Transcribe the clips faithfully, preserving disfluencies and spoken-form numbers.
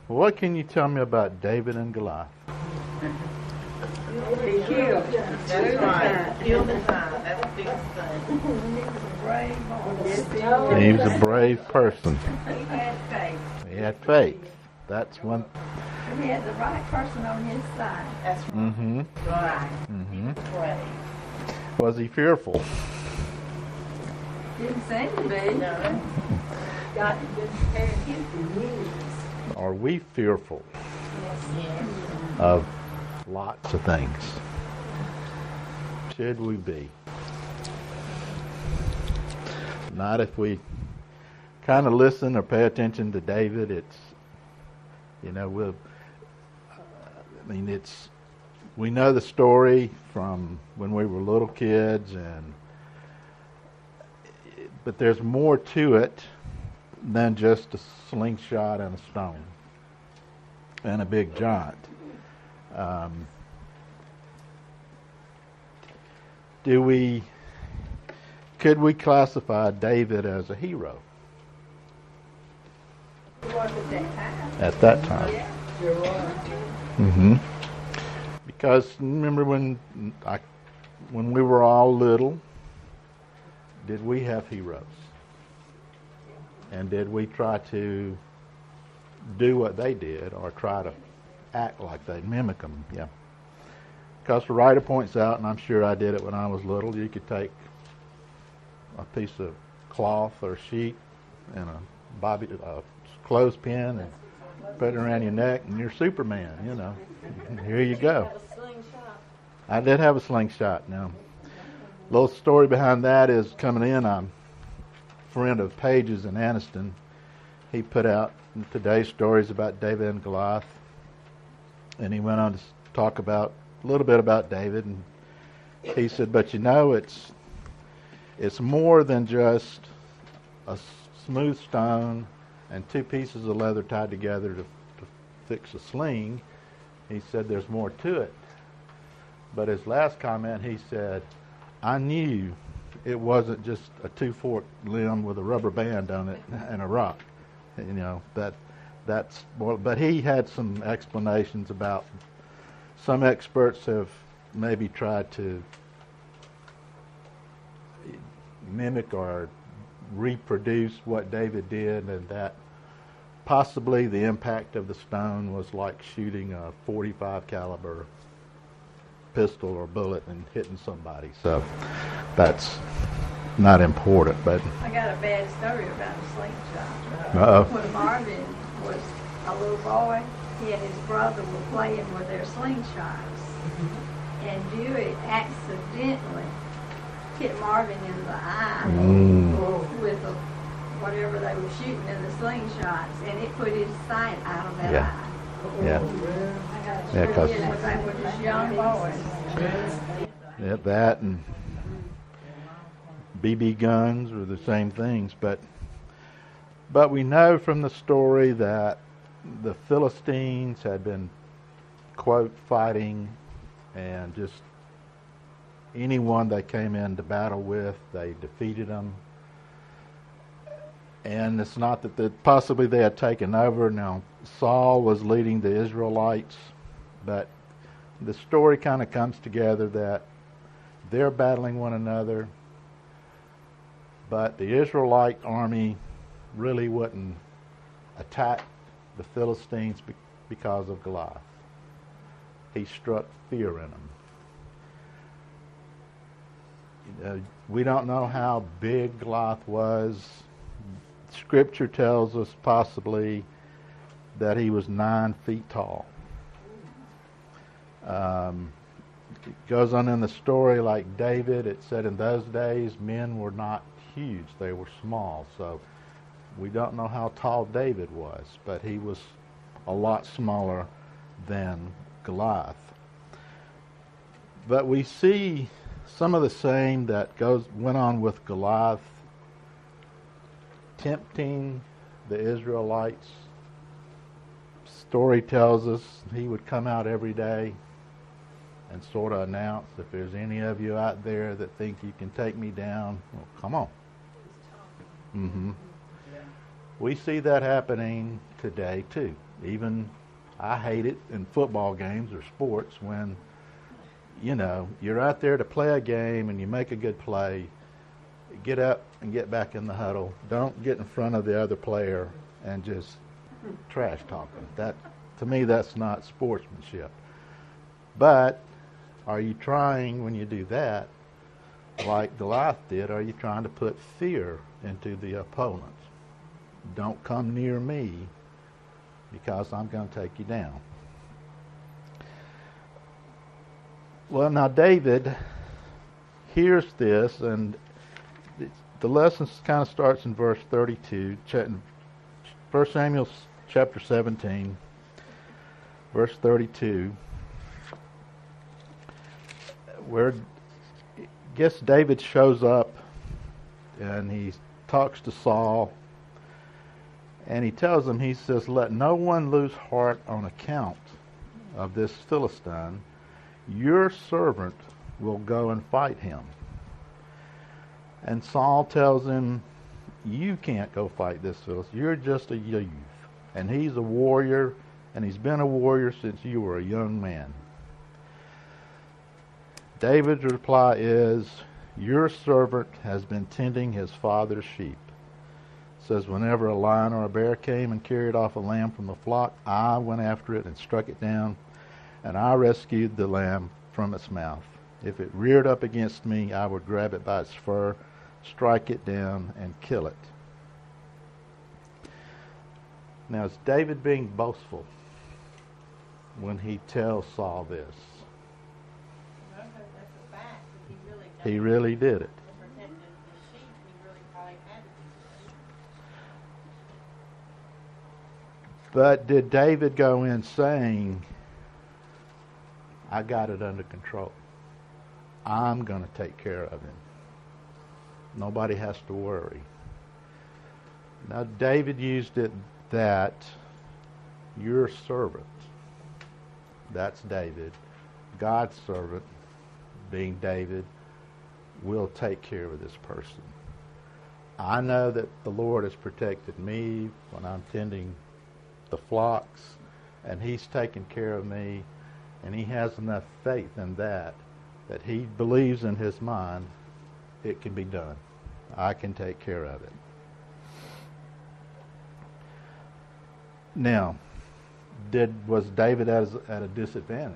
What can you tell me about David and Goliath? He healed. That's right. Healed and time. That's the biggest thing. He was a brave person. He had faith. He had faith. That's one. He had the right person on his side. That's right. Mm-hmm. Right. Mm-hmm. Right. Was he fearful? Didn't seem to be. No. God had been preparing him for years. Are we fearful Yes. of lots of things? Should we be? Not if we kind of listen or pay attention to David. It's, you know, we'll, I mean, it's, we know the story from when we were little kids, and but there's more to it than just a slingshot and a stone and a big giant. Um, do we, could we classify David as a hero He was at that time. at that time? Yeah. Mm-hmm. Because remember when I, when we were all little, did we have heroes? And did we try to do what they did or try to act like they, mimic them? Yeah. Because the writer points out, and I'm sure I did it when I was little, you could take a piece of cloth or sheet and a bobby, a clothespin and put it around your neck, and you're Superman, you know. Here you go. I did have a slingshot. Now, little story behind that is coming in, I'm a friend of Page's in Anniston. He put out today's stories about David and Goliath, and he went on to talk about a little bit about David, and he said, but you know, it's it's more than just a smooth stone and two pieces of leather tied together to, to fix a sling. He said there's more to it. But his last comment, he said, I knew it wasn't just a two-forked limb with a rubber band on it and a rock. You know, that that's well, but he had some explanations about, some experts have maybe tried to mimic or reproduce what David did, and that possibly the impact of the stone was like shooting a forty-five caliber pistol or bullet and hitting somebody. So that's not important, but I got a bad story about a slingshot. Uh-oh. When Marvin was a little boy, he and his brother were playing with their slingshots. And Dewey accidentally hit Marvin in the eye Mm. with a, whatever they were shooting in the slingshots, and it put his sight out of that Yeah. eye. yeah, Yeah, 'cause- It was they were just young boys. yeah, that and B B guns were the same things, but but we know from the story that the Philistines had been, quote, fighting, and just anyone they came into battle with, they defeated them. And it's not that the, possibly they had taken over. Now, Saul was leading the Israelites, but the story kind of comes together that they're battling one another, but the Israelite army really wouldn't attack the Philistines be- because of Goliath. He struck fear in them. Uh, we don't know how big Goliath was. Scripture tells us possibly that he was nine feet tall. Um, it goes on in the story like David. It said in those days men were not huge; they were small. So we don't know how tall David was, but he was a lot smaller than Goliath. But we see some of the same that goes went on with Goliath, tempting the Israelites. Story tells us he would come out every day and sort of announce, if there's any of you out there that think you can take me down, well, come on. Mm-hmm. We see that happening today too. Even I hate it in football games or sports when, you know, you're out there to play a game and you make a good play. Get up and get back in the huddle. Don't get in front of the other player and just trash talking. That, to me, that's not sportsmanship. But are you trying, when you do that, like Goliath did, are you trying to put fear into the opponent? Don't come near me because I'm going to take you down. Well, now David hears this, and the lesson kind of starts in verse thirty-two. First Samuel chapter seventeen, verse thirty-two, where I guess David shows up and he talks to Saul, and he tells him, he says, "Let no one lose heart on account of this Philistine. Your servant will go and fight him." And Saul tells him, "You can't go fight this Philistine. You're just a youth. And he's a warrior, and he's been a warrior since you were a young man." David's reply is, "Your servant has been tending his father's sheep." It says, "Whenever a lion or a bear came and carried off a lamb from the flock, I went after it and struck it down, and I rescued the lamb from its mouth. If it reared up against me, I would grab it by its fur, strike it down, and kill it." Now, is David being boastful when he tells Saul this? No, that's a fact. He really does. He really did it. Protected the sheep. He really probably had to do that. But did David go in saying, "I got it under control. I'm going to take care of him. Nobody has to worry"? Now, David used it that your servant, that's David, God's servant, being David, will take care of this person. I know that the Lord has protected me when I'm tending the flocks, and he's taken care of me, and he has enough faith in that, that he believes in his mind it can be done. I can take care of it. Now, did was David at, at a disadvantage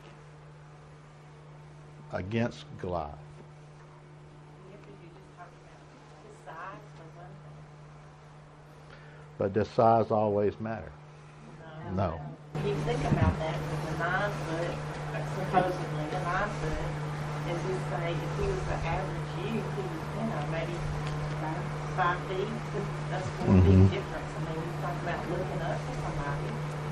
against Goliath? Yeah, but you just talked about his size was one thing. But does size always matter? No. No. You think about that, because a nine foot, supposedly a nine foot, as you say, if he was the average youth, he was, you know, maybe five, five feet. That's four Mhm. feet difference. I mean, you talk about looking up to somebody.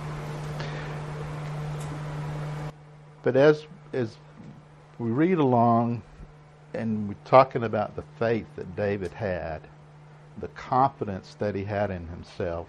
But as as we read along and we're talking about the faith that David had, the confidence that he had in himself,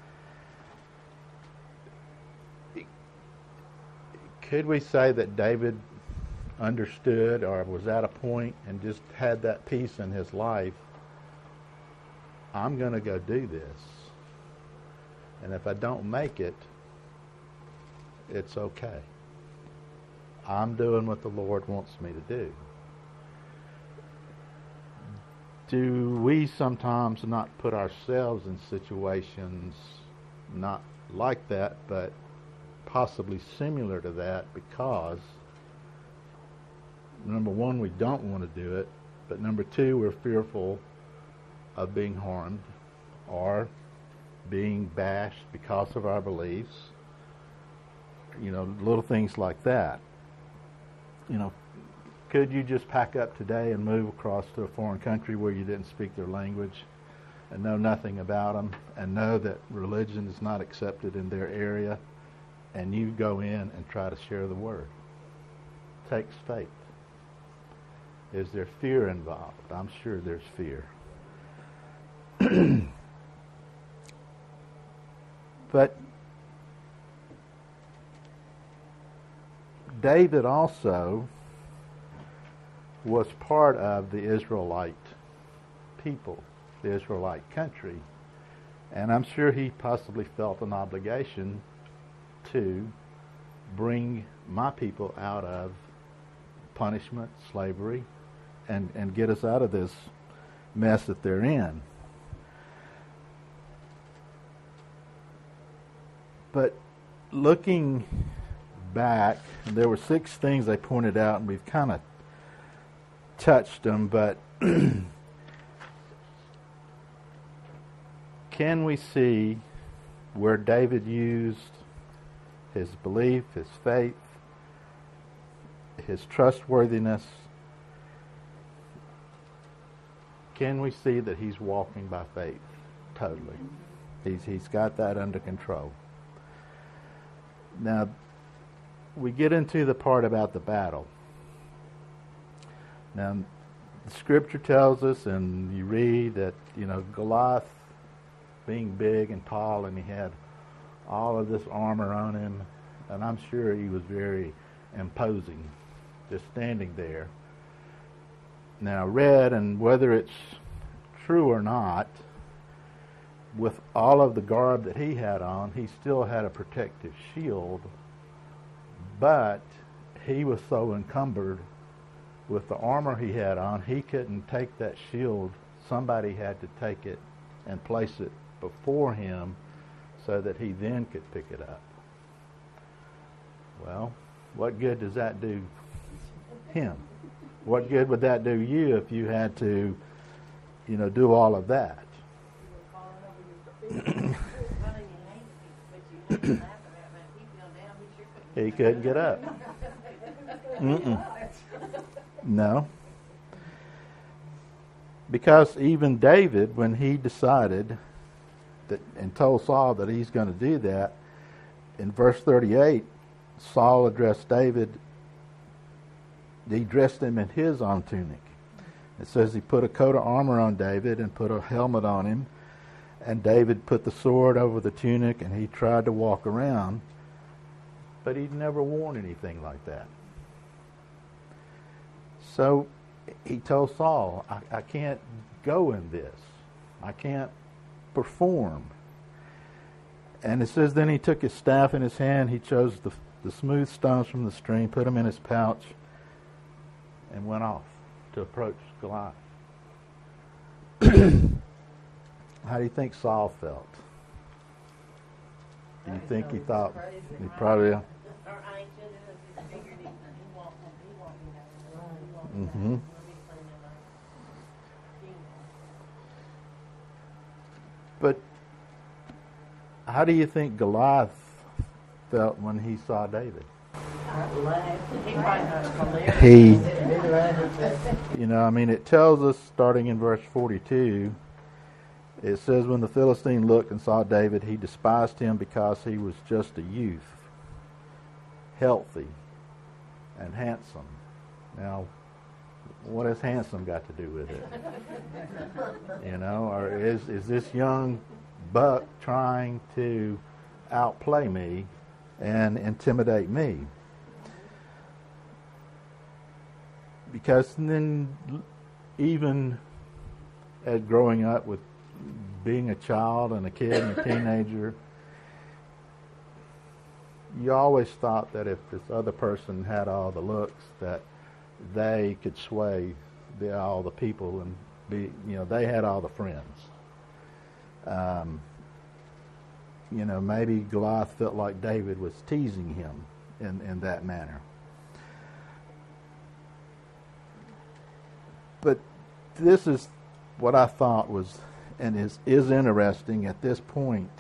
could we say that David understood or was at a point and just had that peace in his life? I'm going to go do this. And if I don't make it, it's okay. I'm doing what the Lord wants me to do. Do we sometimes not put ourselves in situations not like that, but possibly similar to that, because number one, we don't want to do it, but number two, we're fearful of being harmed or being bashed because of our beliefs, you know, little things like that. You know, could you just pack up today and move across to a foreign country where you didn't speak their language and know nothing about them and know that religion is not accepted in their area, and you go in and try to share the word? It takes faith. Is there fear involved? I'm sure there's fear. But David also was part of the Israelite people, the Israelite country, and I'm sure he possibly felt an obligation to bring my people out of punishment, slavery, and, and get us out of this mess that they're in. But looking back, there were six things they pointed out, and we've kind of touched them, but can we see where David used his belief, his faith, his trustworthiness? Can we see that he's walking by faith totally? He's, he's got that under control. Now, we get into the part about the battle. Now, the scripture tells us, and you read that, you know, Goliath, being big and tall, and he had all of this armor on him, and I'm sure he was very imposing, just standing there. Now, read, and whether it's true or not, with all of the garb that he had on, he still had a protective shield, but he was so encumbered with the armor he had on, he couldn't take that shield. Somebody had to take it and place it before him so that he then could pick it up. Well, what good does that do him? What good would that do you if you had to, you know, do all of that? He couldn't get up. Mm-mm. No. Because even David, when he decided that and told Saul that he's going to do that, in verse thirty-eight, Saul addressed David. He dressed him in his own tunic. It says he put a coat of armor on David and put a helmet on him. And David put the sword over the tunic, and he tried to walk around. But he'd never worn anything like that. So he told Saul, I, I can't go in this. I can't perform. And it says then he took his staff in his hand. He chose the, the smooth stones from the stream, put them in his pouch, and went off to approach Goliath. How do you think Saul felt? Do you think he thought he probably? Mm-hmm. But how do you think Goliath felt when he saw David? He, you know, I mean, it tells us, starting in verse forty-two, it says, when the Philistine looked and saw David, he despised him because he was just a youth, healthy, and handsome. Now, what has handsome got to do with it? You know, or is is this young buck trying to outplay me and intimidate me? Because then, even at growing up with being a child and a kid and a teenager, you always thought that if this other person had all the looks, that they could sway the, all the people and be, you know, they had all the friends. Um, you know, maybe Goliath felt like David was teasing him in, in that manner. But this is what I thought was and is, is interesting at this point.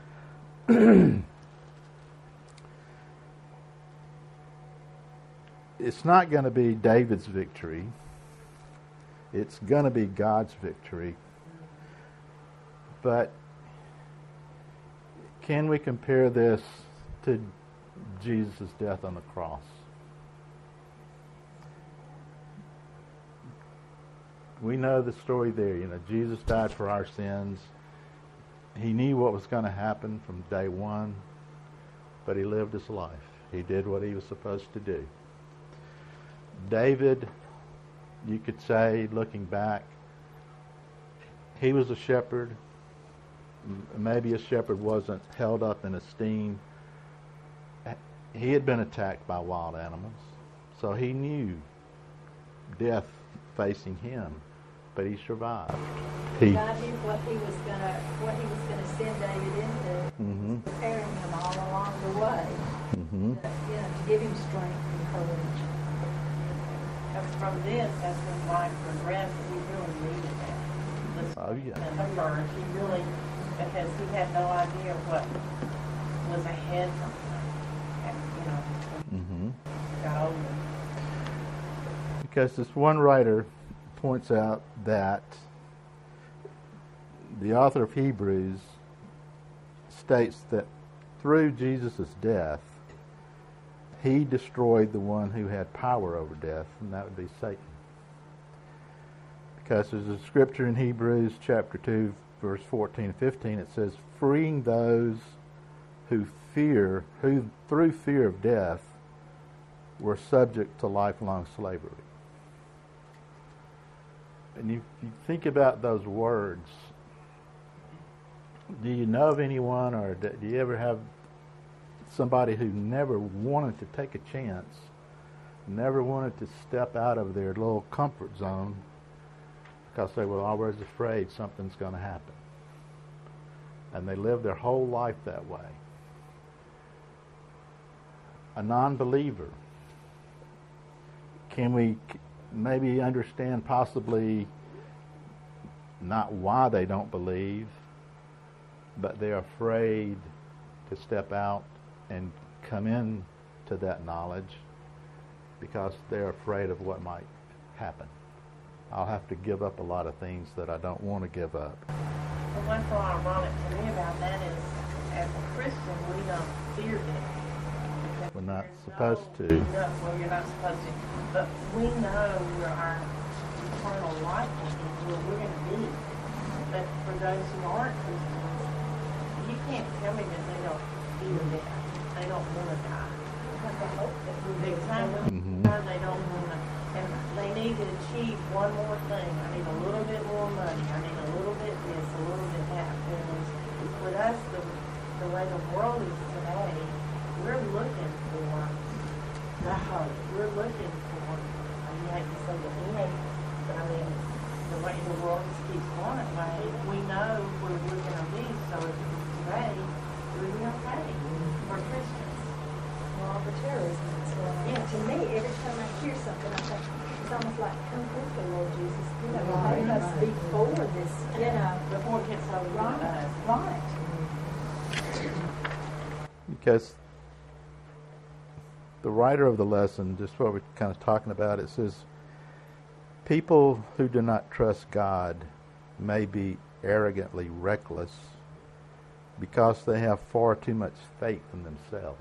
It's not going to be David's victory. It's going to be God's victory. But can we compare this to Jesus' death on the cross? We know the story there. You know, Jesus died for our sins. He knew what was going to happen from day one, but he lived his life. He did what he was supposed to do. David, you could say, looking back, he was a shepherd. Maybe a shepherd wasn't held up in esteem, he had been attacked by wild animals, so he knew death facing him, but he survived. He, God knew what he was gonna what he was gonna send David into, mm-hmm, preparing him all along the way, mm-hmm, to, you know, to give him strength and courage. And from this, as his life progressed, he really needed that. This Oh, yeah. And the birth, he really, because he had no idea what was ahead from him. And, you know, mm-hmm. he got older. Because this one writer points out that the author of Hebrews states that through Jesus' death, he destroyed the one who had power over death, and that would be Satan. Because there's a scripture in Hebrews chapter two, verse fourteen and fifteen, it says, freeing those who fear, who through fear of death were subject to lifelong slavery. And if you think about those words, do you know of anyone, or do you ever have somebody who never wanted to take a chance, never wanted to step out of their little comfort zone because they were always afraid something's going to happen? And they lived their whole life that way. A non-believer, can we maybe understand possibly not why they don't believe, but they're afraid to step out and come in to that knowledge because they're afraid of what might happen. I'll have to give up a lot of things that I don't want to give up. And what's so ironic to me about that is, as a Christian, we don't fear death. We're not There's supposed no, to. No, well, you're not supposed to. But we know where our eternal life will be, where we're going to be. But for those who aren't Christians, you can't tell me that they don't fear death. They don't want to die. Exactly. Mhm. They don't want to. And they need to achieve one more thing. I need a little bit more money. I need a little bit this, a little bit that. Whereas with us, the, the way the world is today, we're looking for the hope. We're looking for, I mean, you hate to say the end, but I mean, the way the world just keeps going that way, we know where we're going to be. So if it's today, we'll be okay for Christians. Well, the terrorism is going on. Yeah. To me, every time I hear something, I think it's almost like, come quickly, Lord Jesus. You know, Right. let us before this, you know. Before it gets over to Right, us. right. Because the writer of the lesson, just what we're kind of talking about, it says, people who do not trust God may be arrogantly reckless because they have far too much faith in themselves.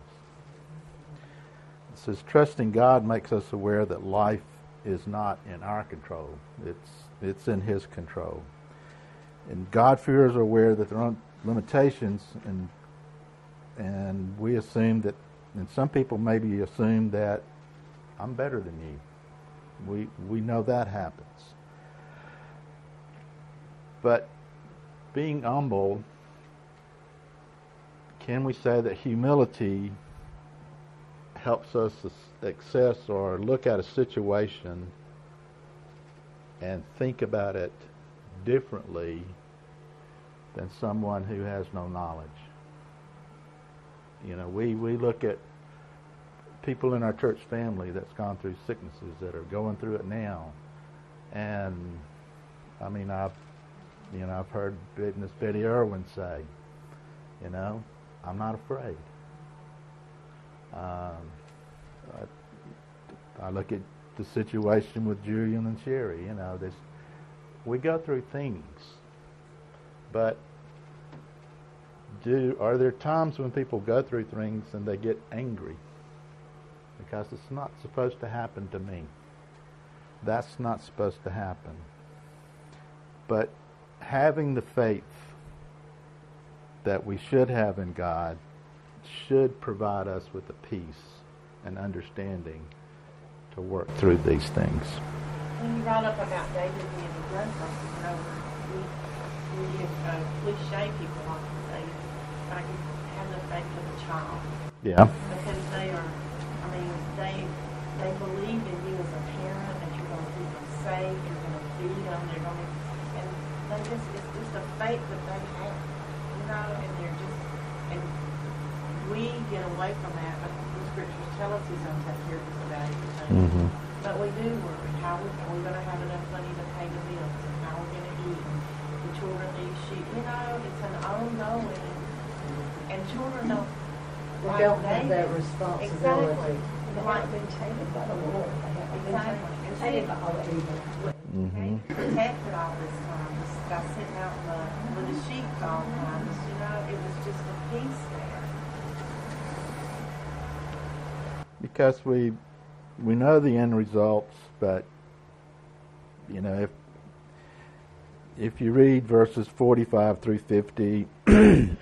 It says, trusting God makes us aware that life is not in our control. It's it's in His control. And God-fearers are aware that there are limitations, and and we assume that, and some people maybe assume that I'm better than you. We we know that happens. But being humble, can we say that humility helps us access or look at a situation and think about it differently than someone who has no knowledge? You know, we, we look at people in our church family that's gone through sicknesses, that are going through it now. And, I mean, I've, you know, I've heard Miss Betty Irwin say, you know, I'm not afraid. Um, I, I look at the situation with Julian and Sherry, you know, this, we go through things, but do are there times when people go through things and they get angry? Because it's not supposed to happen to me. That's not supposed to happen. But having the faith that we should have in God should provide us with the peace and understanding to work through these things. When you brought up about David being a drug person, you know, we, we give uh, cliche people often say, I can have the faith of a child. Yeah. Because they are faith that they have, you know, and they're just, and we get away from that, but the scriptures tell us he's going to take care of us about everything. Mm-hmm. But we do worry, how we, are we going to have enough money to pay the bills, and how we're going to eat, and the children need shoes, you know, it's an ongoing, and children don't, They like don't have that David. responsibility. They haven't been tainted by the Lord. They haven't been Exactly. tainted- tainted by all the evil. Mm-hmm. Protected all this time, just by sitting out in the, with the sheep all the time, just, you know, it was just a peace there. Because we we know the end results, but you know, if if you read verses forty-five through fifty, it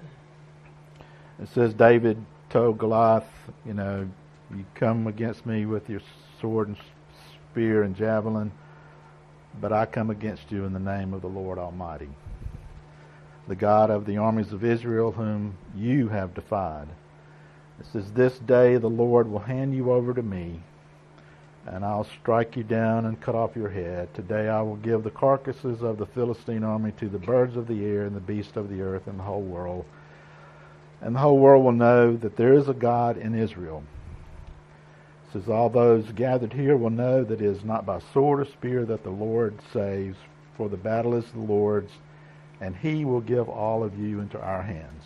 says David told Goliath, you know, you come against me with your sword and spear and javelin, but I come against you in the name of the Lord Almighty, the God of the armies of Israel, whom you have defied. It says, this day the Lord will hand you over to me, and I'll strike you down and cut off your head. Today I will give the carcasses of the Philistine army to the birds of the air and the beasts of the earth and the whole world. And the whole world will know that there is a God in Israel. It says, all those gathered here will know that it is not by sword or spear that the Lord saves, for the battle is the Lord's, and he will give all of you into our hands.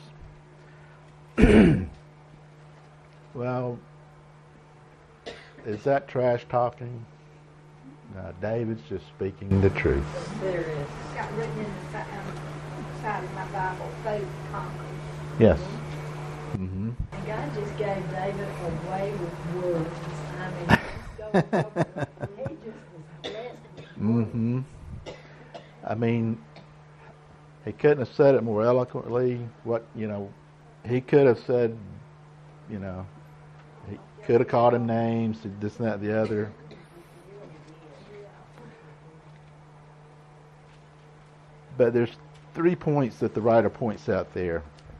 Well, is that trash talking? No, David's just speaking the truth. There is. It's got written in the side, um, side of my Bible, faith conquers. Yes. Mm-hmm. And God just gave David a way with words. I mean, go, go, he just was blessed with Mm-hmm. I mean, he couldn't have said it more eloquently. What, you know, he could have said, you know, he could have called him names, this and that, the other. But there's three points that the writer points out there.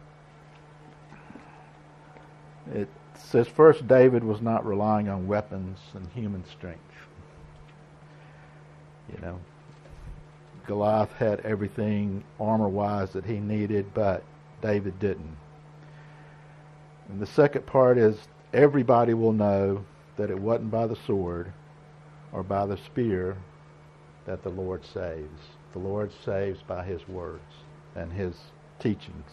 It says, first, David was not relying on weapons and human strength. You know, Goliath had everything armor-wise that he needed, but David didn't. And the second part is, everybody will know that it wasn't by the sword or by the spear that the Lord saves. The Lord saves by his words and his teachings.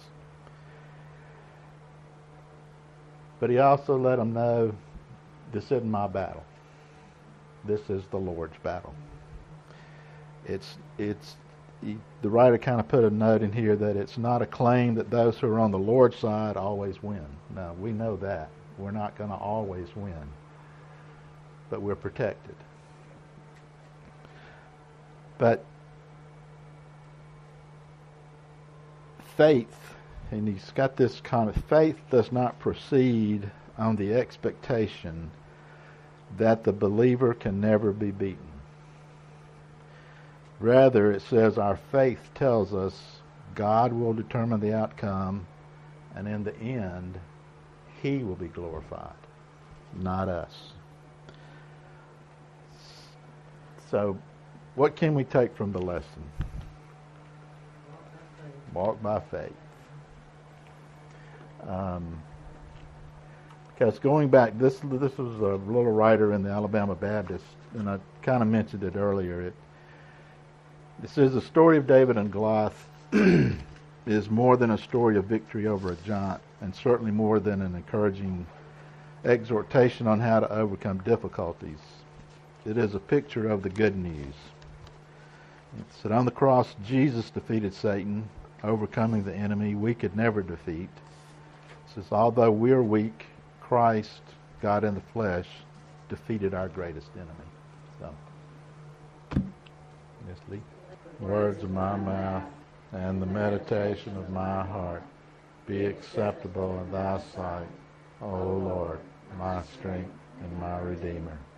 But he also let them know, this isn't my battle. This is the Lord's battle. It's it's he, the writer kind of put a note in here that it's not a claim that those who are on the Lord's side always win. No, we know that. We're not going to always win. But we're protected. But faith, and he's got this comment, faith does not proceed on the expectation that the believer can never be beaten. Rather, it says our faith tells us God will determine the outcome, and in the end, he will be glorified, not us. So, what can we take from the lesson? Walk by faith. Um, because going back, this this was a little writer in the Alabama Baptist, and I kind of mentioned it earlier. It It says the story of David and Goliath is more than a story of victory over a giant, and certainly more than an encouraging exhortation on how to overcome difficulties. It is a picture of the good news. It said on the cross, Jesus defeated Satan, overcoming the enemy we could never defeat. It says, although we are weak, Christ, God in the flesh, defeated our greatest enemy. So, yes, Lee. Words of my mouth and the meditation of my heart be acceptable in thy sight, O Lord, my strength and my Redeemer.